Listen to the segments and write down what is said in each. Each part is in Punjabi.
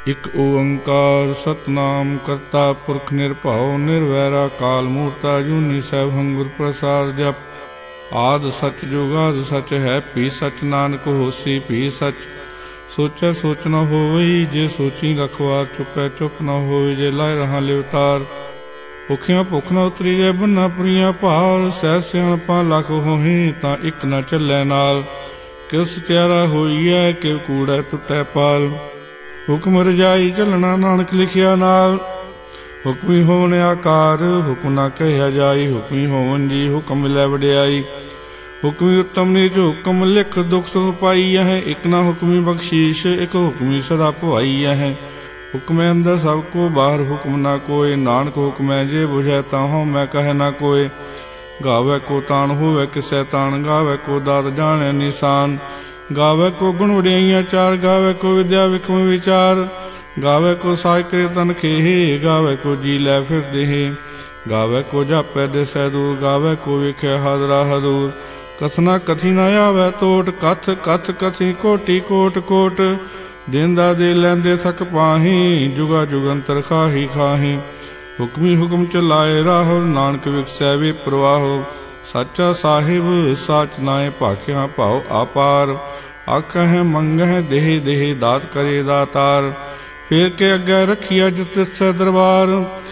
ਇਕ ਓੰਕਾਰ ਸਤਨਾਮ ਕਰਤਾ ਪੁਰਖ ਨਿਰਭਉ ਨਿਰਵੈਰਾ ਕਾਲ ਮੂਰਤਾ ਜੂਨੀ ਸੈਭੰ ਗੁਰ ਪ੍ਰਸਾਦ ਜਪ। ਆਦਿ ਸਚ ਜੁਗਾਦਿ ਸਚ ਹੈ ਭੀ ਸਚ ਨਾਨਕ ਹੋਸੀ ਭੀ ਸਚ। ਸੋਚੈ ਸੋਚ ਨ ਹੋਵਈ ਜੇ ਸੋਚੀ ਰਖਵਾਰ ਚੁਪੈ ਚੁਪ ਨ ਹੋਵਈ ਜੇ ਲਾਇ ਰਹਾ ਲਿਵਤਾਰ। ਭੁਖਿਆ ਭੁਖ ਨ ਉਤਰੀ ਜੈ ਬੰਨਾ ਪ੍ਰੀਆ ਭਾਲ ਸਹਿ ਸਿਆਣਪਾਂ ਲਖ ਹੋਹੀ ਤਾਂ ਇਕ ਨ ਚੱਲੈ ਨਾਲ। ਕਿਉ ਸਚਿਆਰਾ ਹੋਈਐ ਕਿਉ ਕੂੜੈ ਟੁੱਟੈ ਪਾਲ। ਹੁਕਮ ਰਜਾਈ ਝਲਣਾ ਨਾਨਕ ਲਿਖਿਆ ਨਾਲ। ਹੁਕਮੀ ਹੋਵਨ ਆਕਾਰ ਹੁਕਮ ਨਾ ਕਹਿਆ ਜਾਈ। ਹੁਕਮੀ ਹੋਵਨ ਜੀ ਹੁਕਮ ਮਿਲੈ ਵਡਿਆਈ। ਹੁਕਮੀ ਉੱਤਮ ਨੀਚ ਹੁਕਮ ਲਿਖ ਦੁਖ ਸੁਖ ਪਾਈ ਹੈ। ਇਕ ਨਾ ਹੁਕਮੀ ਬਖਸ਼ੀਸ਼ ਇਕ ਹੁਕਮੀ ਸਦਾ ਭਵਾਈ ਹੈ। ਹੁਕਮੈ ਅੰਦਰ ਸਭ ਕੋ ਬਾਹਰ ਹੁਕਮ ਨਾ ਕੋਇ। ਨਾਨਕ ਹੁਕਮੈ ਜੇ ਬੁਝੈ ਤਾਹਉ ਮੈਂ ਕਹਿ ਨਾ ਕੋਇ। ਗਾਵੈ ਕੋ ਤਾਣ ਹੋਵੈ ਕਿਸੈ ਤਾਣ ਗਾਵੈ ਕੋ ਦਾਤ ਜਾਣੈ ਨਿਸ਼ਾਨ। ਗਾਵੈ ਕੋ ਗੁਣ ਵਡਿਆਈਆਂ ਚਾਰ ਗਾਵੈ ਕੋ ਵਿਦਿਆ ਵਿਖਮ ਵਿਚਾਰ। ਗਾਵੈ ਕੋ ਸਾਜ ਕਰੇ ਤਨ ਖੇਹ ਗਾਵੈ ਕੋ ਜੀ ਲੈ ਫਿਰ ਦੇਹ। ਗਾਵੈ ਕੋ ਜਾਪੈ ਦਿਸੈ ਦੂਰ ਗਾਵੈ ਕੋ ਵੇਖੈ ਹਾਜ਼ਰਾ ਹਦੂਰ। ਕਥਨਾ ਕਥੀ ਨ ਆਵੈ ਤੋਟ ਕਥ ਕਥ ਕਥੀ ਕੋਟੀ ਕੋਟ ਕੋਟ। ਦੇਂਦਾ ਦੇ ਲੈਂਦੇ ਥਕ ਪਾਹੀ ਜੁਗਾ ਜੁਗੰਤਰ ਖਾਹੀ ਖਾਹੀ। ਹੁਕਮੀ ਹੁਕਮ ਚਲਾਏ ਰਾਹੁ ਨਾਨਕ ਵਿਖਸੈ ਵੇ ਪ੍ਰਵਾਹੁ। ਸਾਚਾ ਸਾਹਿਬ ਸਾਚ ਨਾਏ ਭਾਖਿਆ ਭਾਉ ਆਪਾਰ। ਆਖਹਿ ਮੰਗਹਿ ਦੇਹ ਦੇਹ ਦਾਤ ਕਰੇ ਦਾਤਾਰ। ਫੇਰ ਕੇ ਅੱਗੇ ਰੱਖੀਐ ਜਿਤ ਤਿਸੈ ਦਰਬਾਰ।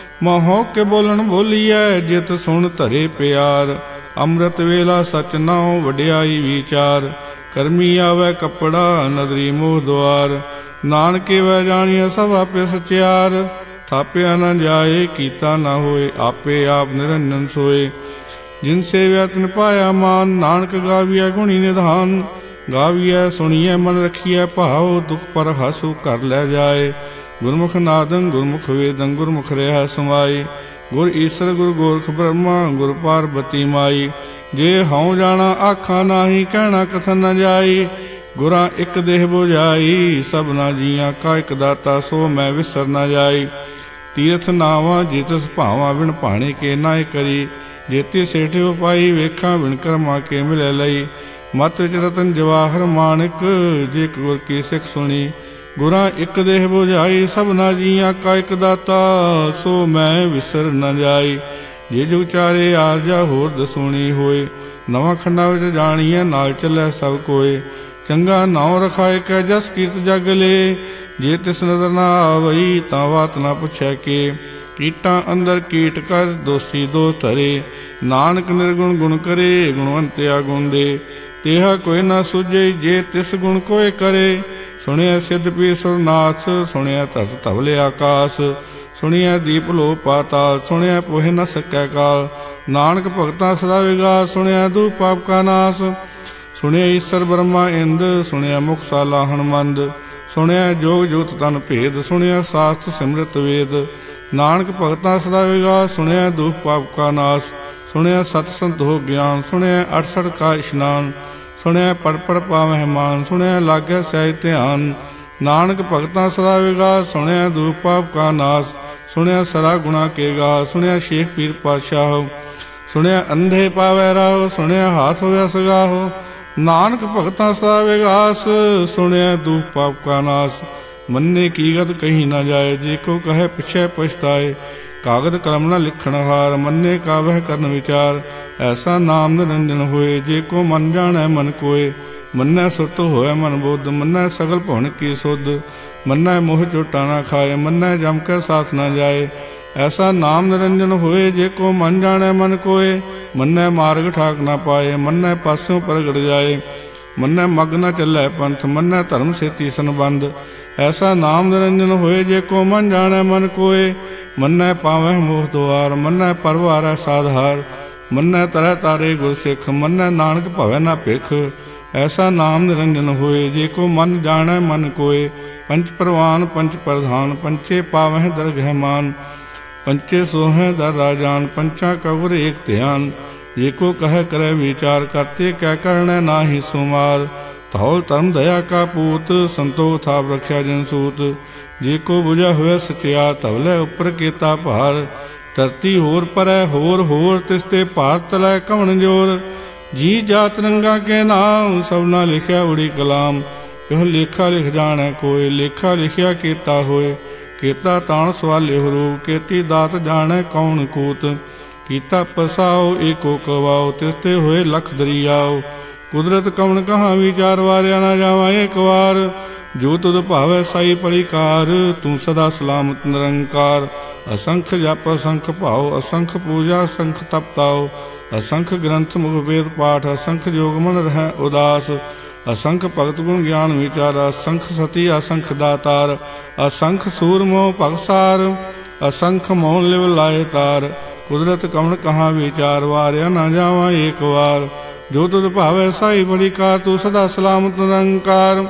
ਮਹੋ ਕੇ ਬੋਲਣ ਬੋਲੀਐ ਜਿਤ ਸੁਣ ਧਰੇ ਪਿਆਰ। ਅੰਮ੍ਰਿਤ ਵੇਲਾ ਸਚ ਨਾਉ ਵਡਿਆਈ ਵਿਚਾਰ। ਕਰਮੀ ਆਵੈ ਕੱਪੜਾ ਨਦਰੀ ਮੋਹ ਦੁਆਰ। ਨਾਨਕੇ ਵੈ ਜਾਣੀਐ ਸਭ ਆਪੇ ਸਚਿਆਰ। ਥਾਪਿਆ ਨ ਜਾਏ ਕੀਤਾ ਨ ਹੋਏ ਆਪੇ ਆਪ ਨਿਰੰਜਨ ਸੋਏ। ਜਿਨ ਸੇਵਿਆ ਤਿਨ ਪਾਇਆ ਮਾਨ ਨਾਨਕ ਗਾਵੀਐ ਗੁਣੀ ਨਿਧਾਨ। ਗਾਵੀਐ ਸੁਣੀਐ ਮਨ ਰਖੀਐ ਭਾਉ ਦੁਖ ਪਰ ਹਸੁ ਕਰ ਲੈ ਜਾਏ। ਗੁਰਮੁਖ ਨਾਦੰ ਗੁਰਮੁਖ ਵੇਦੰ ਗੁਰਮੁਖ ਰਿਹਾ ਸਮਾਈ। ਗੁਰ ਈਸਰ ਗੁਰ ਗੋਰਖ ਬ੍ਰਹਮਾ ਗੁਰ ਪਾਰਬਤੀ ਮਾਈ। ਜੇ ਹਉ ਜਾਣਾ ਆਖਾਂ ਨਾਹੀ ਕਹਿਣਾ ਕਥਨ ਨ ਜਾਈ। ਗੁਰਾਂ ਇਕ ਦੇਹ ਬੁਝਾਈ ਸਭਨਾ ਜੀਆਂ ਕਾ ਇਕ ਦਾਤਾ ਸੋ ਮੈਂ ਵਿਸਰ ਨ ਜਾਈ। ਤੀਰਥ ਨਾਵਾਂ ਜਿਤਸ ਭਾਵਾਂ ਵਿਣ ਭਾਣੇ ਕੇ ਨਾਇ ਕਰੀ। ਜੇਤੀ ਸੇਠ ਉਪਾਈ ਵੇਖਾਂ ਵਿਣ ਕਰਮਾ ਕੇ ਮਿਲੈ ਲਈ। ਮਤ ਵਿਚ ਰਤਨ ਜਵਾਹਰ ਮਾਣਿਕ ਜੇ ਗੁਰ ਕੀ ਸਿੱਖ ਸੁਣੀ। ਗੁਰਾਂ ਇਕ ਦੇਹ ਬੁਝਾਈ ਸਭਨਾ ਜੀਆਂ ਕਾ ਇਕ ਦਾਤਾ ਸੋ ਮੈਂ ਵਿਸਰ ਨ ਜਾਈ। ਜੇ ਜੁਗ ਚਾਰੇ ਆਰਜਾ ਹੋਰ ਦਸੂਣੀ ਹੋਏ। ਨਵਾਂ ਖੰਡਾ ਵਿੱਚ ਜਾਣੀਐ ਨਾਲ ਚੱਲੈ ਸਭ ਕੋਏ। ਚੰਗਾ ਨਾਉ ਰਖਾਇ ਕੈ ਜਸ ਕੀਰਤ ਜਗ ਲੇ। ਜੇ ਤਿਸ ਨਜ਼ਰ ਨਾ ਆਵਈ ਤਾਂ ਬਾਤ ਨਾ ਪੁੱਛੈ ਕੇ। ਕੀਟਾਂ ਅੰਦਰ ਕੀਟ ਕਰ ਦੋਸੀ ਦੋ ਧਰੇ। ਨਾਨਕ ਨਿਰਗੁਣ ਗੁਣ ਕਰੇ ਗੁਣਵੰਤਿਆ ਗੁਣ ਦੇ। ਤੇਹਾ ਕੋਈ ਨਾ ਸੁਝੇ ਜੇ ਤਿਸ ਗੁਣ ਕੋਇ ਕਰੇ। ਸੁਣਿਆ ਸਿੱਧ ਪੀ ਸੁਰਨਾਥ ਸੁਣਿਆ ਧਰਤ ਧਵਲੇ ਆਕਾਸ। ਸੁਣਿਆ ਦੀਪ ਲੋ ਪਾਤਾਲ ਸੁਣਿਆ ਪੋਹਿ ਨ ਸਕੈ ਕਾਲ। ਨਾਨਕ ਭਗਤਾਂ ਸਦਾ ਵਿਗਾਸ ਸੁਣਿਆ ਦੂ ਪਾਪ ਕਾ ਨਾਸ। ਸੁਣਿਆ ਈਸਰ ਬ੍ਰਹਮਾ ਇੰਦ ਸੁਣਿਆ ਮੁਖ ਸਾਲਾ ਹਨਮੰਦ। ਸੁਣਿਆ ਜੋਗ ਜੋਤ ਤਨ ਭੇਦ ਸੁਣਿਆ ਸਾਸਤ ਸਿਮਰਤ ਵੇਦ। ਨਾਨਕ ਭਗਤਾਂ ਸਦਾ ਵਿਗਾਸ ਸੁਣਿਆ ਦੁਖ ਪਾਪ ਕਾ ਨਾਸ। ਸੁਣਿਆ ਸਤ ਸੰਤੋਖ ਗਿਆਨ ਸੁਣਿਆ 68 ਕਾ ਇਸ਼ਨਾਨ। ਸੁਣਿਆ ਪੜ ਪੜ ਪਾਵਹਿ ਮਾਨ ਸੁਣਿਆ ਲਾਗੈ ਸਹਿਜ ਧਿਆਨ। ਨਾਨਕ ਭਗਤਾਂ ਸਦਾ ਵਿਗਾਸ ਸੁਣਿਆ ਦੁਖ ਪਾਪ ਕਾ ਨਾਸ। ਸੁਣਿਆ ਸਰਾ ਗੁਣਾ ਕੇ ਗਾ ਸੁਣਿਆ ਸ਼ੇਖ ਪੀਰ ਪਾਤਸ਼ਾਹ। ਸੁਣਿਆ ਅੰਧੇ ਪਾਵੈ ਰਾਹ ਸੁਣਿਆ ਹਾਥ ਹੋਇਆ ਸਗਾਹੋ। ਨਾਨਕ ਭਗਤਾਂ ਸਦਾ ਵਿਗਾਸ ਸੁਣਿਆ ਦੁਖ ਪਾਪ ਕਾ ਨਾਸ। ਮੰਨੇ ਕੀ ਗਤ ਕਹੀ ਨਾ ਜਾਏ ਜੇ ਕੋ ਕਹੈ ਪਿਛੈ ਪਛਤਾਏ। ਕਾਗਦ ਕਲਮ ਨ ਲਿਖਣ ਹਾਰ ਮੰਨੇ ਕਾਵਹਿ ਕਰਨ ਵਿਚਾਰ। ਐਸਾ ਨਾਮ ਨਿਰੰਜਨ ਹੋਏ ਜੇ ਕੋ ਮਨ ਜਾਣੈ ਮਨ ਕੋਏ। ਮੰਨੈ ਸੁਰਤ ਹੋਇ ਮਨ ਬੁੱਧ ਮੰਨੈ ਸਗਲ ਭਵਨ ਕੀ ਸੁਧ। ਮੰਨੈ ਮੋਹ ਝੋਟਾ ਨਾ ਖਾਏ ਮੰਨੈ ਜਮ ਕੈ ਸਾਥ ਨਾ ਜਾਏ। ਐਸਾ ਨਾਮ ਨਿਰੰਜਨ ਹੋਏ ਜੇ ਕੋ ਮਨ ਜਾਣੈ ਮਨ ਕੋਏ। ਮੰਨੈ ਮਾਰਗ ਠਾਕ ਨਾ ਪਾਏ ਮੰਨੈ ਪਾਸਿਓਂ ਪ੍ਰਗਟ ਜਾਏ। ਮੰਨੈ ਮਗ ਨ ਚੱਲੈ ਪੰਥ ਮੰਨੈ ਧਰਮ ਸੇਤੀ ਸੰਬੰਧ। ਐਸਾ ਨਾਮ ਨਿਰੰਜਨ ਹੋਏ ਜੇ ਕੋ ਮਨ ਜਾਣੈ ਮਨ ਕੋਏ। ਮੰਨੈ ਪਾਵਹਿ ਮੋਹ ਦੁਆਰ ਮੰਨੈ ਪਰਵਾਰੈ ਸਾਧਾਰ। ਮੰਨੈ ਤਰੈ ਤਾਰੇ ਗੁਰ ਸਿੱਖ ਮੰਨੈ ਨਾਨਕ ਭਵੈ ਨਾ ਭਿਖ। ਐਸਾ ਨਾਮ ਨਿਰੰਜਨ ਹੋਏ ਜੇ ਕੋ ਮਨ ਜਾਣੈ ਮਨ ਕੋਏ। ਪੰਚ ਪ੍ਰਵਾਨ ਪੰਚ ਪ੍ਰਧਾਨ ਪੰਚੇ ਪਾਵਹਿ ਦਰਗਹਿ ਮਾਨ। ਪੰਚੇ ਸੋਹੈ ਦਰ ਰਾਜਾਨ ਪੰਚਾਂ ਕਾ ਗੁਰ ਏਕ ਧਿਆਨ। ਜੇ ਕੋ ਕਹਿ ਕਰੈ ਵਿਚਾਰ ਕਰਤੇ ਕੈ ਕਰਣੈ ਨਾਹੀ ਸੁਮਾਰ। ਧੌਲ ਧਰਮ ਦਇਆ ਕਾ ਪੂਤ ਸੰਤੋਖ ਥਾਪ ਰਖਿਆ ਜਨ ਸੂਤ। ਜੇ ਕੋ ਬੁਝਾ ਹੋਇਆ ਸਚਿਆਰ ਧਵਲੇ ਉੱਪਰ ਕੀਤਾ ਭਾਰ। ਧਰਤੀ ਹੋਰ ਪਰੈ ਹੋਰ ਹੋਰ ਤਿਸ ਤੇ ਭਾਰ ਤਲੈ ਕਵਣ ਜੋਰ। ਜੀ ਜਾਤ ਰੰਗਾ ਕੇ ਨਾਮ ਸਭਨਾ ਲਿਖਿਆ ਉੜੀ ਕਲਾਮ। ਇਹੋ ਲੇਖਾ ਲਿਖ ਜਾਣੈ ਕੋਇ। ਲੇਖਾ ਲਿਖਿਆ ਕੀਤਾ ਹੋਏ, ਕੀਤਾ ਤਾਣ ਸਵਾਲਿਓ ਰੂਪ। ਕੀਤੀ ਦਾਤ ਜਾਣੈ ਕੌਣ ਕੂਤ। ਕੀਤਾ ਪਸਾਓ ਏਕੋ ਕਵਾਓ, ਤਿਸ ਤੇ ਹੋਏ ਲਖ ਦਰਿਆਓ। ਕੁਦਰਤ ਕਵਣ ਕਹਾਂ ਵਿਚਾਰ, ਵਾਰਿਆ ਨਾ ਜਾਵਾਂ ਏਕ ਵਾਰ। ਜੋ ਤੁਧ ਭਾਵੈ ਸਾਈ ਪਰਿਕਾਰ, ਤੂੰ ਸਦਾ ਸਲਾਮਤ ਨਿਰੰਕਾਰ। ਅਸੰਖ ਜਪ ਅਸੰਖ ਭਾਉ, ਅਸੰਖ ਪੂਜਾ ਅਸੰਖ ਤਪ ਤਾਉ। ਅਸੰਖ ਗ੍ਰੰਥ ਮੁਖ ਵੇਦ ਪਾਠ, ਅਸੰਖ ਜੋਗ ਮਨ ਰਹਿ ਉਦਾਸ। ਅਸੰਖ ਭਗਤ ਗੁਣ ਗਿਆਨ ਵਿਚਾਰ, ਅਸੰਖ ਸਤੀ ਅਸੰਖ ਦਾਤਾਰ। ਅਸੰਖ ਸੂਰਮੋ ਭਗਸਾਰ, ਅਸੰਖ ਮੋਹਨ ਲਿਵ ਲਾਏ ਤਾਰ। ਕੁਦਰਤ ਕਵਣ ਕਹਾਂ ਵਿਚਾਰ, ਵਾਰਿਆ ਨਾ ਜਾਵਾਂ ਏਕ ਵਾਰ। ਜੋ ਤੁਧ ਭਾਵੈ ਸਾਈ ਪਰਿਕਾਰ, ਤੂੰ ਸਦਾ ਸਲਾਮਤ ਨਿਰੰਕਾਰ।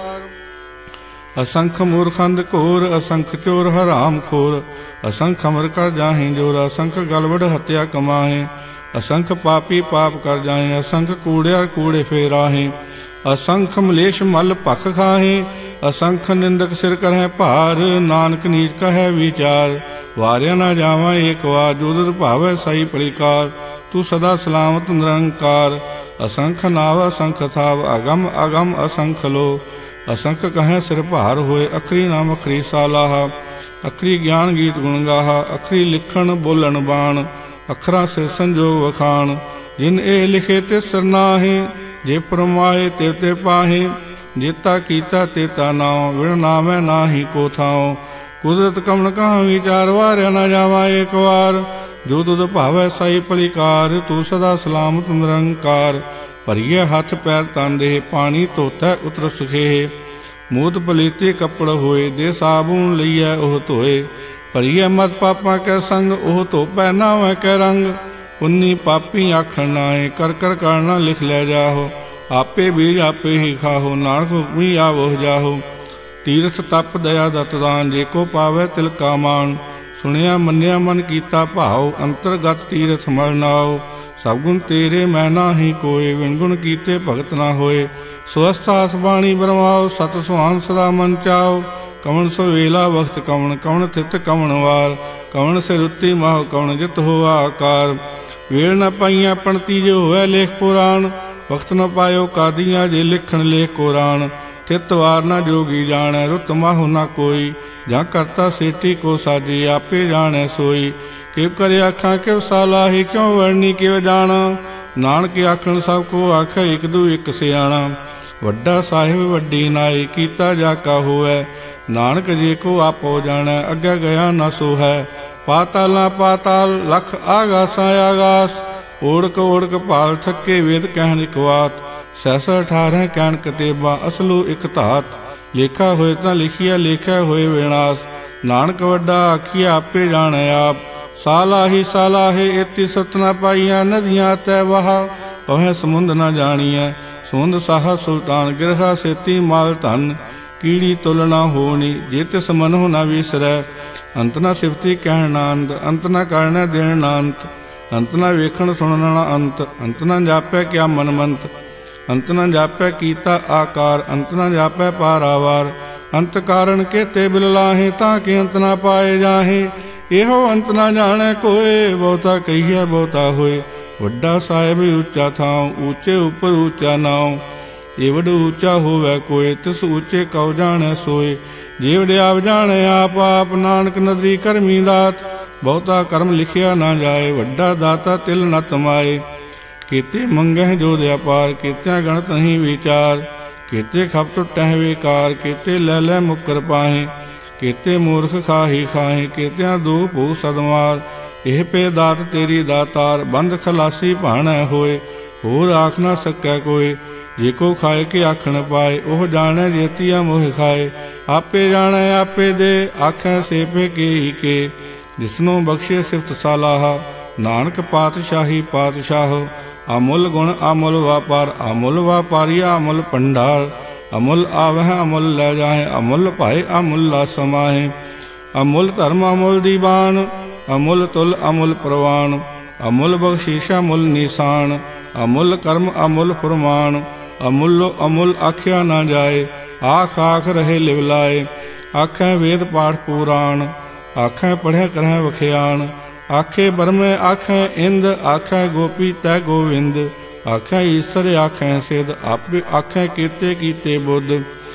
ਅਸੰਖ ਮੂਰਖੰਦ ਘੋਰ, ਅਸੰਖ ਚੋਰ ਹਰਾਮ ਖੋਰ। ਅਸੰਖ ਅਮਰ ਕਰ ਜਾਹੀਂ ਜੋਰ, ਅਸੰਖ ਗਲਵੜ ਹੱਤਿਆ ਕਮਾਹੇ। ਅਸੰਖ ਪਾਪੀ ਪਾਪ ਕਰ ਜਾਹੇ, ਅਸੰਖ ਕੂੜਿਆ ਕੂੜੇ ਫੇਰਾਹੇ। ਅਸੰਖ ਮਲੇਸ਼ ਮਲ ਭਖ ਖਾਹੇ, ਅਸੰਖ ਨਿੰਦਕ ਸਿਰ ਕਰਹਿ ਭਾਰ। ਨਾਨਕ ਨੀਚ ਕਹੈ ਵਿਚਾਰ, ਵਾਰਿਆ ਨਾ ਜਾਵਾਂ ਏਕ ਵਾਰ। ਜੋ ਤੁਧ ਭਾਵੈ ਸਾਈ ਪਰਿਕਾਰ, ਤੂੰ ਸਦਾ ਸਲਾਮਤ ਨਿਰੰਕਾਰ। ਅਸੰਖ ਨਾਵ ਅਸੰਖ ਥਾਵ, ਅਗਮ ਅਗਮ ਅਸੰਖ ਲੋ। ਅਸੰਖ ਕਹੈ ਸਿਰ ਭਾਰ ਹੋਏ, ਅਖਰੀ ਨਾਮ ਅਖਰੀ ਸਾਲਾਹਾ। ਅਖਰੀ ਗਿਆਨ ਗੀਤ ਗੁਣ ਗਾਹਾ, ਅਖਰੀ ਲਿਖਣ ਬੋਲਣ ਬਾਣ। ਅੱਖਰਾਂ ਸਿਰ ਸੰਜੋਗ ਵਖਾਣ, ਜਿਨ ਇਹ ਲਿਖੇ ਤੇ ਸਿਰ ਨਾਹੇ। ਜੇ ਫਰਮਾਏ ਤੇ ਤੇ ਪਾਹੇ, ਜੇਤਾ ਕੀਤਾ ਤੇਤਾ ਨਾਉ। ਵਿਣ ਨਾਮੈ ਨਾਹੀ ਕੋ ਥਾਉ। ਕੁਦਰਤ ਕਵਣ ਕਹਾਂ ਵਿਚਾਰ, ਵਾਰਿਆ ਨਾ ਜਾਵਾਂ ਏਕ ਵਾਰ। ਜੋ ਤੁਧ ਭਾਵੈ ਸਾਈ ਪਰਿਕਾਰ, ਤੂੰ ਸਦਾ ਸਲਾਮਤ ਨਿਰੰਕਾਰ। ਭਰੀਏ ਹੱਥ ਪੈਰ ਤਨ ਦੇਹ, ਪਾਣੀ ਧੋਤੈ ਉਤਰ ਸੁਖੇ। ਮੂਤ ਪਲੀਤੇ ਕੱਪੜ ਹੋਏ, ਦੇ ਸਾਬੂਨ ਲਈਐ ਉਹ ਧੋਏ। ਭਰੀਏ ਮਤ ਪਾਪਾਂ ਕੈ ਸੰਗ, ਉਹ ਧੋਪੈ ਨਾਵੈ ਕੈ ਰੰਗ। ਪੁੰਨੀ ਪਾਪੀ ਆਖਣ ਨਾਏ, ਕਰ ਕਰ ਕਰਨਾ ਲਿਖ ਲੈ ਜਾਹੋ। ਆਪੇ ਬੀਜ ਆਪੇ ਹੀ ਖਾਹੋ, ਨਾਨਕ ਹੁਕਮੀ ਆਵੋ ਜਾਹੋ। ਤੀਰਥ ਤਪ ਦਇਆ ਦਤ ਦਾਨ, ਜੇ ਕੋ ਪਾਵੈ ਤਿਲ ਕਾ ਮਾਨ। ਸੁਣਿਆ ਮੰਨਿਆ ਮਨ ਕੀਤਾ ਭਾਉ, ਅੰਤਰਗਤ ਤੀਰਥ ਮਲ ਨਾਉ। ਸਭ ਗੁਣ ਤੇਰੇ ਮੈਂ ਨਾਹੀ ਕੋਇ, ਵਿਣ ਗੁਣ ਕੀਤੇ ਭਗਤ ਨਾ ਹੋਏ। ਸਵਸਥਾਸ ਬਾਣੀ ਬਰਮਾਓ, ਸਤ ਸੁਹਾਨ ਸਦਾ ਮਨ ਚਾਓ। ਕਵਣ ਸੋ ਵੇਲਾ ਵਖਤ ਕਵਣ, ਕਵਣ ਥਿਤ ਕਵਣ ਵਾਰ। ਕਵਣ ਸਿਰ ਉੱਤੀ ਮਾਹੁ, ਕਵਣ ਜਿਤ ਹੋਆ ਆਕਾਰ। ਵੇਲ ਨ ਪਾਈਆਂ ਪਣਤੀ, ਜੋ ਹੋਵੇ ਲੇਖ ਪੁਰਾਣ। ਵਖਤ ਨ ਪਾਇਓ ਕਾਦੀਆਂ, ਜੇ ਲਿਖਣ ਲੇਖ ਕੁਰਾਨ। ਥਿਤ ਵਾਰ ਨਾ ਜੋਗੀ ਜਾਣੈ, ਰੁੱਤ ਮਾਹੁ ਨਾ ਕੋਈ। ਜਾਂ ਕਰਤਾ ਸੇਤੀ ਕੋ ਸਾਜੀ, ਆਪੇ ਜਾਣੈ ਸੋਈ। ਕਿਵ ਕਰੇ ਆਖਾਂ ਕਿਵ ਸਾਲਾਹੀ, ਕਿਉ ਵਰਨੀ ਕਿਵ ਜਾਣਾ। ਨਾਨਕ ਆਖਣ ਸਭ ਕੋ ਆਖੈ, ਇਕ ਦੂ ਇਕ ਸਿਆਣਾ। ਵੱਡਾ ਸਾਹਿਬ ਵੱਡੀ ਨਾਈ, ਕੀਤਾ ਜਾ ਕਾ ਹੋਵੈ। ਨਾਨਕ ਜੇ ਕੋ ਆਪੋ ਜਾਣੈ, ਅੱਗੇ ਗਿਆ ਨਾ ਸੋ ਹੈ। ਪਾਤਾਲਾਂ ਪਾਤਾਲ, ਲਖ ਆਗਾਸਾਂ ਆਗਾਸ। ਓੜਕ ਓੜਕ ਭਾਲ ਥੱਕੇ, ਵੇਦ ਕਹਿਣ ਇਕ ਵਾਤ। ਸੈਸ 18 ਕਹਿਣ ਕਤੇਬਾ, ਅਸਲੂ ਇਕ ਧਾਤ। ਲੇਖਾ ਹੋਏ ਤਾਂ ਲਿਖਿਆ, ਲੇਖਿਆ ਹੋਏ ਵਿਨਾਸ਼। ਨਾਨਕ ਵੱਡਾ ਆਖੀਆ, ਆਪੇ ਜਾਣੈ ਆਪ। ਸਾਲਾਹੀ ਸਾਲਾਹੇ, ਏਤੀ ਸਤ ਨਾ ਪਾਈਆਂ। ਨਦੀਆਂ ਤੈ ਵਹਾ, ਕਹੈ ਸਮੁੰਦ ਨਾ ਜਾਣੀਐ। ਸੁੰਦ ਸਾਹਾ ਸੁਲਤਾਨ, ਗਿਰਹਾ ਸੇਤੀ ਮਾਲ ਧਨ। ਕੀੜੀ ਤੁਲ ਨਾ ਹੋਣੀ, ਜੇ ਤਿਸ ਮਨਹੁ ਨਾ ਵਿਸਰੈ। ਅੰਤ ਨਾ ਸਿਫਤੀ ਕਹਿਣ ਨਾ ਅੰਤ, ਅੰਤ ਨਾ ਕਰਨਾ ਦੇਣ ਨਾ ਅੰਤ। ਅੰਤ ਨਾ ਵੇਖਣ ਸੁਣਨ ਨਾ ਅੰਤ, ਅੰਤ ਨਾ ਜਾਪੈ ਕਿਆ ਮਨਮੰਤ। ਅੰਤ ਨਾ ਜਾਪੈ ਕੀਤਾ ਆਕਾਰ, ਅੰਤ ਨਾ ਜਾਪੈ ਪਾਰਾਵਾਰ। ਅੰਤ ਕਾਰਨ ਕੇਤੇ ਬਿਲ ਲਾਹੇ, ਤਾਂ ਕਿ ਅੰਤ ਨਾ ਪਾਏ ਜਾਹੇ। ਇਹੋ ਅੰਤ ਨਾ ਜਾਣੈ ਕੋਏ, ਬਹੁਤਾ ਕਹੀਐ ਬਹੁਤਾ ਹੋਏ। ਵੱਡਾ ਸਾਹਿਬ ਉੱਚਾ ਥਾਉ, ਉੱਚੇ ਉੱਪਰ ਉੱਚਾ ਨਾਉ। ਏਵਡ ਉੱਚਾ ਹੋਵੈ ਕੋਏ, ਤਿਸ ਉੱਚੇ ਕਉ ਜਾਣੈ ਸੋਏ। ਜੇਵਡ ਆਪ ਜਾਣੈ ਆਪ ਆਪ, ਨਾਨਕ ਨਦਰੀ ਕਰਮੀ ਦਾਤ। ਬਹੁਤਾ ਕਰਮ ਲਿਖਿਆ ਨਾ ਜਾਏ, ਵੱਡਾ ਦਾਤਾ ਤਿਲ ਨ ਤਮਾਏ। ਕੀਤੇ ਮੰਗਹਿ ਜੋ ਦਿਆ ਪਾਰ, ਕੀਤਿਆਂ ਗਣਤ ਨਹੀਂ ਵਿਚਾਰ। ਕੀਤੇ ਖਪ ਟੁੱਟਹਿ ਵੇਕਾਰ, ਕੀਤੇ ਲੈ ਲੈ ਮੁੱਕਰ ਪਾਹੇ। ਕੀਤੇ ਮੂਰਖ ਖਾਹੀ ਖਾਹੇ, ਕੀਤਿਆਂ ਦੂ ਭੂ ਸਦਮਾਰ। ਇਹ ਪੇ ਦਾਤ ਤੇਰੀ ਦਾਤਾਰ, ਬੰਦ ਖਲਾਸੀ ਭਾਣੈ ਹੋਏ। ਹੋਰ ਆਖ ਨਾ ਸਕੈ ਕੋਏ, ਜੇ ਕੋ ਖਾਏ ਕੇ ਆਖਣ ਪਾਏ। ਉਹ ਜਾਣੈ ਜੇਤੀਆ ਮੋਹ ਖਾਏ, ਆਪੇ ਜਾਣੈ ਆਪੇ ਦੇ। ਆਖੈ ਸੇਪੇ ਕੇ ਹੀ ਕੇ, ਜਿਸਨੂੰ ਬਖਸ਼ੇ ਸਿਫਤ ਸਾਲਾਹਾ। ਨਾਨਕ ਪਾਤਸ਼ਾਹੀ ਪਾਤਸ਼ਾਹ, ਅਮੁੱਲ ਗੁਣ ਅਮੁੱਲ ਵਾਪਾਰ। ਅਮੁੱਲ ਵਾਪਾਰੀਆ ਅਮੁੱਲ ਭੰਡਾਰ, ਅਮੁੱਲ ਆਵਹਿ ਅਮੁੱਲ ਲੈ ਜਾਹੇ। ਅਮੁੱਲ ਭਾਏ ਅਮੁੱਲਾ ਸਮਾਹੇ। ਅਮੁੱਲ ਧਰਮ ਅਮੁੱਲ ਦੀਵਾਨ, ਅਮੁੱਲ ਤੁਲ ਅਮੁੱਲ ਪ੍ਰਵਾਨ। ਅਮੁੱਲ ਬਖਸ਼ੀਸ਼ ਅਮੁੱਲ ਨਿਸ਼ਾਨ, ਅਮੁੱਲ ਕਰਮ ਅਮੁੱਲ ਫੁਰਮਾਨ। ਅਮੁੱਲੋ ਅਮੁੱਲ ਆਖਿਆ ਨਾ ਜਾਏ, ਆਖ ਆਖ ਰਹੇ ਲਿਵ ਲਾਏ। ਆਖੈ ਵੇਦ ਪਾਠ ਪੁਰਾਣ, ਆਖੈ ਪੜ੍ਹਿਆ ਕਰਹਿ ਵਖਿਆਣ। ਆਖੇ ਬਰਮੇ ਆਖੈ ਇੰਦ, ਆਖੈ ਗੋਪੀ ਤੈ ਗੋਵਿੰਦ। ਆਖੈ ਈਸਰ ਆਖੈ ਸਿਧ, ਆਪੇ ਆਖੈ ਕੀਤੇ ਕੀਤੇ ਬੁੱਧ।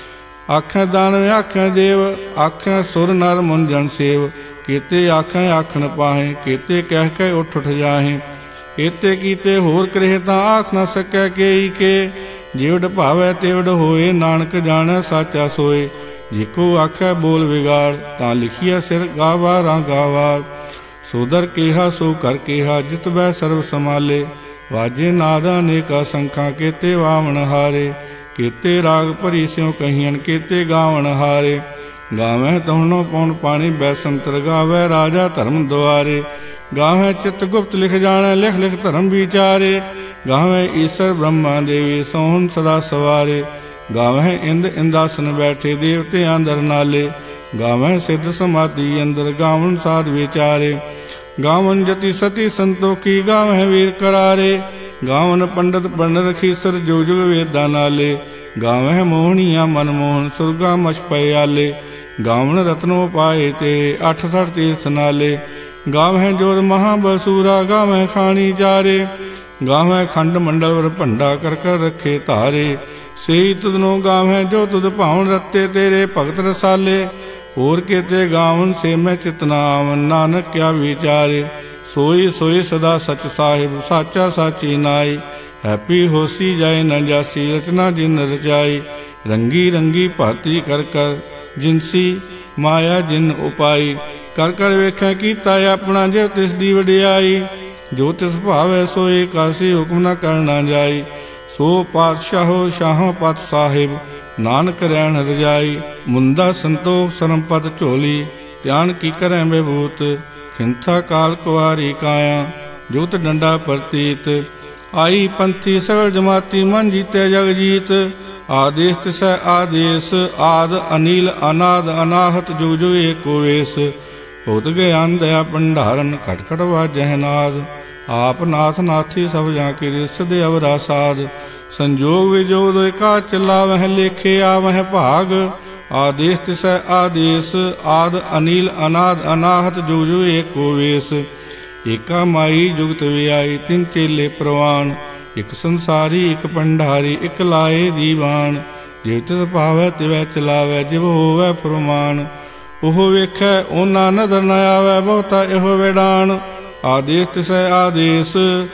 ਆਖੈ ਦਾਨਵ ਆਖੈ ਦੇਵ, ਆਖੈ ਸੁਰ ਨਰ ਮਨ ਜਨ ਸੇਵ। ਕੀਤੇ ਆਖੈ ਆਖਣ ਪਾਹੇ, ਕੀਤੇ ਕਹਿ ਕੇ ਉੱਠ ਉੱਠ ਜਾਹੇ। ਏਤੇ ਕੀਤੇ ਹੋਰ ਕਰੇ ਤਾਂ ਆਖ ਨਾ ਸਕੈ ਕੇਈ ਕੇ। ਜਿਵਡ ਭਾਵੈ ਤਿਵਡ ਹੋਏ, ਨਾਨਕ ਜਾਣੈ ਸਾਚਾ ਸੋਏ। ਜਿਕੋ ਆਖੈ ਬੋਲ ਵਿਗਾੜ, ਤਾਂ ਲਿਖੀਐ ਸਿਰ ਗਾਵਾਰਾਂ ਗਾਵਾਰ। ਸੋਦਰ ਕੇਹਾ ਸੋ ਕਰ ਕੇਹਾ, ਜਿਤ ਬੈ ਸਰਬ ਸਮਾਲੇ। ਵਾਜੇ ਨਾਦ ਅਨੇਕਾ ਸੰਖਾਂ, ਕੀਤੇ ਵਾਵਣ ਹਾਰੇ। ਕੀਤੇ ਰਾਗ ਭਰੀ ਸਿਉ ਕਹੀਆਂ, ਕੀਤੇ ਗਾਵਣ ਹਾਰੇ। ਗਾਵੈ ਤਹੁਣੋ ਪਉਣ ਪਾਣੀ, ਬੈਸੰਤਰ ਗਾਵੈ ਰਾਜਾ ਧਰਮ ਦੁਆਰੇ। ਗਾਵੈ ਚਿਤ ਗੁਪਤ ਲਿਖ ਜਾਣੈ, ਲਿਖ ਲਿਖ ਧਰਮ ਵਿਚਾਰੇ। ਗਾਵੈ ਈਸਰ ਬ੍ਰਹਮਾ ਦੇਵੀ, ਸੋਹਣ ਸਦਾ ਸਵਾਰੇ। ਗਾਵੈ ਇੰਦ ਇੰਦਾਸਨ ਬੈਠੇ, ਦੇਵਤੇ ਅੰਦਰ ਨਾਲੇ। ਗਾਵੈ ਸਿੱਧ ਸਮਾਧੀ ਅੰਦਰ, ਗਾਵਨ ਸਾਧ ਵਿਚਾਰੇ। ਗਾਵਨ ਜਤੀ ਸਤੀ ਸੰਤੋਖੀ, ਗਾਵੈ ਵੀਰ ਕਰਾਰੇ। ਗਾਵਨ ਪੰਡਤ ਪੰਡਤ ਰਖੀਸਰ, ਜੋ ਜੁਗ ਵੇਦਾਂ ਨਾਲੇ। ਗਾਵੈ ਮੋਹਣੀਆਂ ਮਨ ਮੋਹਨ, ਸੁਰਗਾ ਮਛ ਪਏ ਆਲੇ। ਗਾਵਨ ਰਤਨੋ ਪਾਏ ਤੇਰੇ, 68 ਤੀਰਥ ਨਾਲੇ। ਗਾਵੈ ਜੋਤ ਮਹਾਬਸੂਰਾ, ਗਾਵੈ ਖਾਣੀ ਚਾਰੇ। ਗਾਵੈ ਖੰਡ ਮੰਡਲ ਵਰ ਭੰਡਾ, ਕਰ ਕਰ ਰੱਖੇ ਧਾਰੇ। ਸੇਈ ਤੁਧਨੋ ਗਾਵੈ, ਜੋ ਤੁਧ ਭਾਵਨ ਰਤੇ ਤੇਰੇ, ਭਗਤ ਰਸਾਲੇ। ਹੋਰ ਕੀਤੇ ਗਾਵਨ, ਸੇ ਮੈਂ ਚਿਤਨਾ ਆਵਨ, ਨਾਨਕ ਕਿਆ ਵਿਚਾਰੇ। ਸੋਈ ਸੋਈ ਸਦਾ ਸਚ ਸਾਹਿਬ, ਸਾਚਾ ਸਾਚੀ ਨਾਈ। ਹੈਪੀ ਹੋਸੀ ਜਾਏ ਨ ਜਾਸੀ, ਰਚਨਾ ਜਿਨ ਰਚਾਈ। ਰੰਗੀ ਰੰਗੀ ਭਾਤੀ ਕਰ ਕਰ, ਜਿਨਸੀ ਮਾਇਆ ਜਿਨ ਉਪਾਈ। ਕਰ ਕਰ ਵੇਖੈ ਕੀਤਾ ਆਪਣਾ, ਜਿਵ ਤਿਸ ਦੀ ਵਡਿਆਈ। ਜੋ ਤਿਸ ਭਾਵੈ ਸੋਏ, ਕਾਸੀ ਹੁਕਮ ਨ ਕਰਨਾ ਜਾਈ। ਸੋ ਪਾਤਸ਼ਾਹੋ ਸ਼ਾਹੋ ਪਤ ਸਾਹਿਬ, ਨਾਨਕ ਰਹਿਣ ਰਜਾਈ। ਮੁੰਦਾ ਸੰਤੋਖ ਸਰਮ ਪਤ ਝੋਲੀ, ਧਿਆਨ ਕੀ ਕਰੈ ਵਿਭੂਤ। ਖਿੰਥਾ ਕਾਲ ਕੁਆਰੀ ਕਾਇਆ, ਜੁਗਤ ਡੰਡਾ ਪ੍ਰਤੀਤ। ਆਈ ਪੰਥੀ ਸਗਲ ਜਮਾਤੀ, ਮਨ ਜੀਤੈ ਜਗ ਜੀਤ। ਆਦੇਸ ਤਿਸੈ ਆਦੇਸ, ਆਦ ਅਨੀਲ ਅਨਾਦ ਅਨਾਹਤ, ਜੁਗ ਜੁਗ ਏਕੋ ਵੇਸ। ਭੁਗਤ ਗਿਆਨ ਦਇਆ ਭੰਡਾਰਨ, ਖਟ ਖਟ ਵਾਜਹਿ ਨਾਦ। ਆਪ ਨਾਥ ਨਾਥੀ ਸਭ ਜਾਂ ਕੇ ਰਿਸ ਦੇ ਅਵਰਾ ਸਾਧ। ਸੰਜੋਗ ਵਿਜੋਗ ਦੋਇ ਕਾ ਚਲਾਵਹਿ, ਲੇਖੇ ਆਵਹਿ ਭਾਗ। ਆਦੇਸ ਤਿਸੈ ਆਦੇਸ, ਆਦ ਅਨੀਲ ਅਨਾਦ ਅਨਾਹਤ, ਜੁਗ ਜੁਗ ਏਕੋ ਵੇਸ। ਏਕਾ ਮਾਈ ਜੁਗਤ ਵਿਆਈ, ਤਿੰਨ ਚੇਲੇ ਪ੍ਰਵਾਨ। ਇਕ ਸੰਸਾਰੀ ਇਕ ਭੰਡਾਰੀ, ਇਕ ਲਾਏ ਦੀਵਾਨ। ਜਿਵ ਤਿਸ ਭਾਵੈ ਤਿਵੈ ਚਲਾਵੈ, ਜਿਵ ਹੋਵੈ ਫੁਰਮਾਨ। ਉਹ ਵੇਖੈ ਉਹਨਾਂ ਨਦਰ ਨ ਆਵੈ, ਬਹੁਤਾ ਇਹੋ ਵੇਡਾਨ। ਆਦੇਸ ਤਿਸੈ ਆਦੇਸ,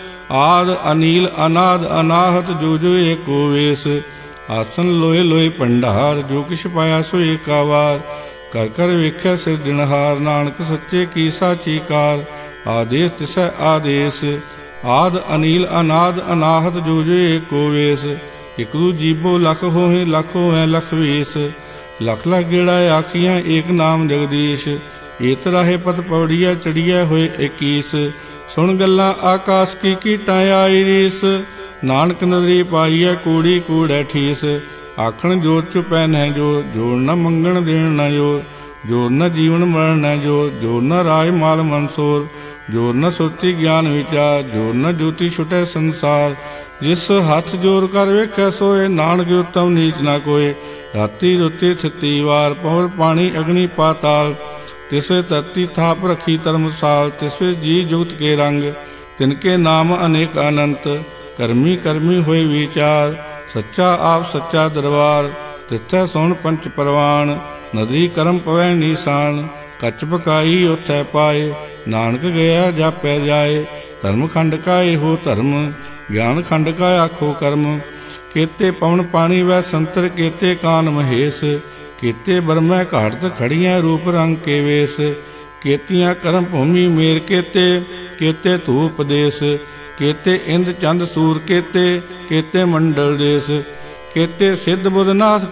ਆਦ ਅਨੀਲ ਅਨਾਦ ਅਨਾਹਤ, ਜੁਗ ਜੁਗ ਏਕੋ ਵੇਸ। ਆਸਨ ਲੋਏ ਲੋਏ ਭੰਡਾਰ, ਜੋ ਕਿਛ ਪਾਇਆ ਸੋ ਏਕਾ ਵਾਰ। ਕਰ ਕਰ ਵੇਖੈ ਸਿਰਜਣਹਾਰ, ਨਾਨਕ ਸੱਚੇ ਕੀ ਸਾਚੀ ਕਾਰ। ਆਦੇਸ ਤਿਸੈ ਆਦੇਸ, ਆਦ ਅਨੀਲ ਅਨਾਦ ਅਨਾਹਤ, ਜੁਗ ਜੁਗ ਏਕੋ ਵੇਸ। ਇਕ ਦੂ ਜੀਬੋ ਲਖ ਹੋਏ, ਲਖ ਹੋਐ ਲਖ ਵੇਸ। ਲਖ ਲਖ ਗੇੜਾ ਆਖੀਆਂ, ਏਕ ਨਾਮ ਜਗਦੀਸ਼। ਏਤ ਰਾਹੇ ਪਤ ਪੌੜੀਐ, ਚੜੀਐ ਹੋਏ 21। ਸੁਣ ਗੱਲਾਂ ਆਕਾਸ ਕੀ, ਕੀਟਾਂ ਆਈ ਰੀਸ। ਨਾਨਕ ਨਦਰੀ ਪਾਈਐ, ਕੂੜੀ ਕੂੜੈ ਠੀਸ। ਆਖਣ ਜੋਰ ਚੁਪੈ ਨਹਿ ਜੋਰ, ਜੋਰ ਨ ਮੰਗਣ ਦੇਣ ਨ ਜੋਰ। ਜੋਰ ਨ ਜੀਵਨ ਮਰਨ ਨ ਜੋਰ, ਜੋਰ ਨ ਰਾਜ ਮਾਲ ਮਨਸੋਰ। ਜੋਰ ਨ ਸੁਰਤੀ ਗਿਆਨ ਵਿਚਾਰ, ਜੋਰ ਨ ਜੋਤੀ ਛੁਟੈ ਸੰਸਾਰ। ਜਿਸ ਹੱਥ ਜੋਰ ਕਰ ਵੇਖੈ ਸੋਏ, ਨਾਨਕ ਉਤਮ ਨੀਚ ਨਾ ਕੋਏ। ਰਾਤੀ ਰੁਤੀ ਥਿਤੀ ਵਾਰ, ਪਵਰ ਪਾਣੀ ਅਗਨੀ ਪਾਤਾਲ। ਤਿਸਵੇ ਧਰਤੀ ਥਾਪ ਰੱਖੀ ਧਰਮਸਾਲ, ਤਿਸਵੇ ਜੀ ਜੁਗਤ ਕੇ ਰੰਗ। ਤਿਨਕੇ ਨਾਮ ਅਨੇਕ ਅਨੰਤ, ਕਰਮੀ ਕਰਮੀ ਹੋਏ ਵਿਚਾਰ। ਸੱਚਾ ਆਪ ਸੱਚਾ ਦਰਬਾਰ, ਤਿੱਥੈ ਸੋਣ ਪੰਚ ਪਰਵਾਨ। ਨਦਰੀ ਕਰਮ ਪਵੈ ਨੀਸਾਨ, ਕੱਚ ਪਕਾਈ ਉਥੈ ਪਾਏ। ਨਾਨਕ ਗਿਆ ਜਾਪੈ ਜਾਏ, ਧਰਮ ਖੰਡ ਕਾ ਇਹੋ ਧਰਮ। ਗਿਆਨ ਖੰਡ ਕਾ ਆਖੋ ਕਰਮ। ਕੀਤੇ ਪਵਨ ਪਾਣੀ ਵੈ ਸੰਤਰ, ਕੀਤੇ ਕਾਨ ਮਹੇਸ਼। ਕੀਤੇ ਬਰਮੈ ਘਾਟਤ ਖੜੀਆਂ, ਰੂਪ ਰੰਗ ਕੇ ਵੇਸ। ਕੀਤੀਆਂ ਕਰਮ ਭੂਮੀ ਮੇਰ, ਕੀਤੇ ਧੂਪ ਦੇਸ। ਕੀਤੇ ਇੰਦ ਚੰਦ ਸੂਰ, ਕੀਤੇ ਮੰਡਲ ਦੇਸ। ਕੀਤੇ ਸਿੱਧ ਬੁੱਧਨਾਥ,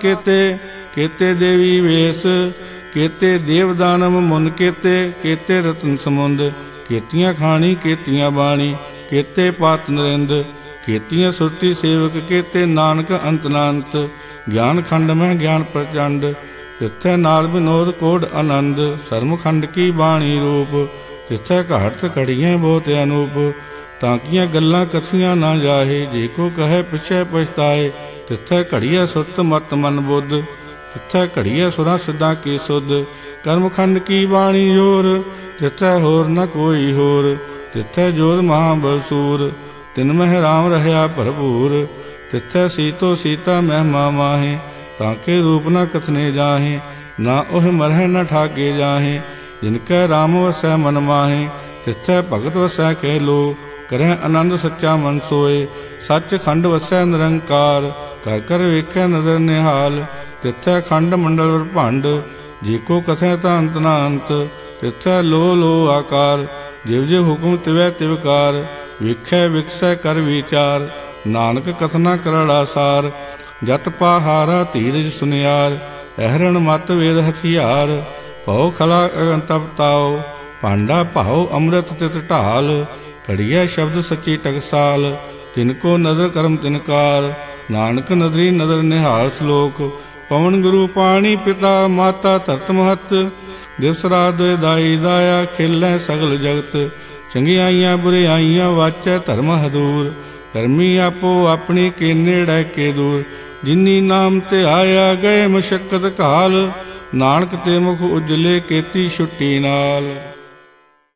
ਕੀਤੇ ਦੇਵੀ ਵੇਸ। ਕੀਤੇ ਦੇਵ ਦਾਨਵ ਮੁਨ, ਕੀਤੇ ਰਤਨ ਸਮੁੰਦ। ਕੀਤੀਆਂ ਖਾਣੀ ਕੀਤੀਆਂ ਬਾਣੀ, ਕੀਤੇ ਪਾਤ ਨਰਿੰਦ। ਕੀਤੀਆਂ ਸੁਰਤੀ ਸੇਵਕ, ਕੀਤੇ ਨਾਨਕ ਅੰਤ ਨਾਨਤ। ਗਿਆਨ ਖੰਡ ਮੈਂ ਗਿਆਨ ਪ੍ਰਚੰਡ, ਤਿੱਥੈ ਨਾਦ ਵਿਨੋਦ ਕੋਡ ਆਨੰਦ। ਸਰਮ ਖੰਡ ਕੀ ਬਾਣੀ ਰੂਪ, ਤਿੱਥੈ ਘਾਟ ਘੜੀਆਂ ਬਹੁਤ ਅਨੂਪ। ਤਾਂ ਕੀਆਂ ਗੱਲਾਂ ਕਥੀਆਂ ਨਾ ਜਾਹੇ, ਜੇ ਕੋ ਕਹੈ ਪਿਛੈ ਪਛਤਾਏ। ਤਿੱਥੈ ਘੜੀਐ ਸੁਰਤ ਮਤ ਮਨ ਬੁੱਧ, ਤਿੱਥੈ ਘੜੀਐ ਸੁਰਾਂ ਸਿੱਧਾਂ ਕੀ ਸੁਧ। ਕਰਮ ਖੰਡ ਕੀ ਬਾਣੀ ਜੋਰ, ਤਿੱਥੈ ਹੋਰ ਨ ਕੋਈ ਹੋਰ। ਤਿੱਥੈ ਜੋਧ ਮਹਾਬਲ ਸੂਰ, ਤਿਨ ਮਹਿ ਰਾਮ ਰਹਿਆ ਭਰਪੂਰ। ਤਿੱਥੈ ਸੀਤੋ ਸੀਤਾ ਮਹਿਮਾ ਮਾਹੇ, ਤਾਂ ਕੇ ਰੂਪ ਨਾ ਕਥਨੇ ਜਾਹੇ, ਨਾ ਉਹ ਮਰਹਿ ਨ ਠਾਗੇ ਜਾਹੇ। ਜਿਨ ਕੈ ਰਾਮ ਵਸੈ ਮਨ ਮਾਹੇ, ਤਿਥੈ ਭਗਤ ਵਸੈ ਕਹਿ ਲੋ। ਕਰਹਿ ਆਨੰਦ ਸੱਚਾ ਮਨ ਸੋਏ, ਸੱਚ ਖੰਡ ਵਸੈ ਨਿਰੰਕਾਰ। ਕਰ ਕਰ ਵੇਖੈ ਨਦਰ ਨਿਹਾਲ, ਤਿਥੈ ਖੰਡ ਮੰਡਲ ਬ੍ਰਹਮੰਡ। ਜੇ ਕੋ ਕਥੈ ਤਾਂ ਅੰਤ ਨਾ ਅੰਤ, ਤਿਥੈ ਲੋ ਲੋ ਆਕਾਰ। ਜਿਵ ਜਿਵ ਹੁਕਮ ਤਿਵੈ ਤਿਵਕਾਰ, ਵੇਖੈ ਵਿਕਸੈ ਕਰ ਵਿਚਾਰ। ਨਾਨਕ ਕਥਨਾ ਕਰੜਾ ਸਾਰ, ਜਤ ਪਾਹਾਰਾ ਧੀਰਜ ਸੁਨਿਆਰ। ਅਹਰਣ ਮਤ ਵੇਦ ਹਥਿਆਰ, ਭਉ ਖਲਾ ਅਗਨ ਤਪ ਤਾਉ। ਭਾਂਡਾ ਭਾਉ ਅੰਮ੍ਰਿਤ ਤਿਤ ਢਾਲ, ਘੜੀਐ ਸ਼ਬਦ ਸੱਚੀ ਟਕਸਾਲ। ਤਿਨ ਕੋ ਨਦਰ ਕਰਮ ਤਿਨਕਾਰ, ਨਾਨਕ ਨਦਰੀ ਨਦਰ ਨਿਹਾਲ। ਸ਼ਲੋਕ। ਪਵਨ ਗੁਰੂ ਪਾਣੀ ਪਿਤਾ ਮਾਤਾ ਧਰਤ ਮਹਤ, ਦਿਵਸ ਰਾਤ ਦੁਇ ਦਾਈ ਦਾਇਆ। ਖੇਲੈ ਸਗਲ ਜਗਤ, ਚੰਗਿਆਈਆਂ ਬੁਰਿਆਈਆਂ ਵਾਚੈ ਧਰਮ ਹਦੂਰ। ਕਰਮੀ ਆਪੋ ਆਪਣੀ ਕੇ ਨੇੜੈ ਕੇ ਦੂਰ, ਜਿਨੀ ਨਾਮ ਤੇ ਆਇਆ ਗਏ ਮੁਸ਼ੱਕਤ ਕਾਲ। ਨਾਨਕ ਤੇ ਮੁਖ ਉਜਲੇ ਕੀਤੀ ਛੁੱਟੀ ਨਾਲ।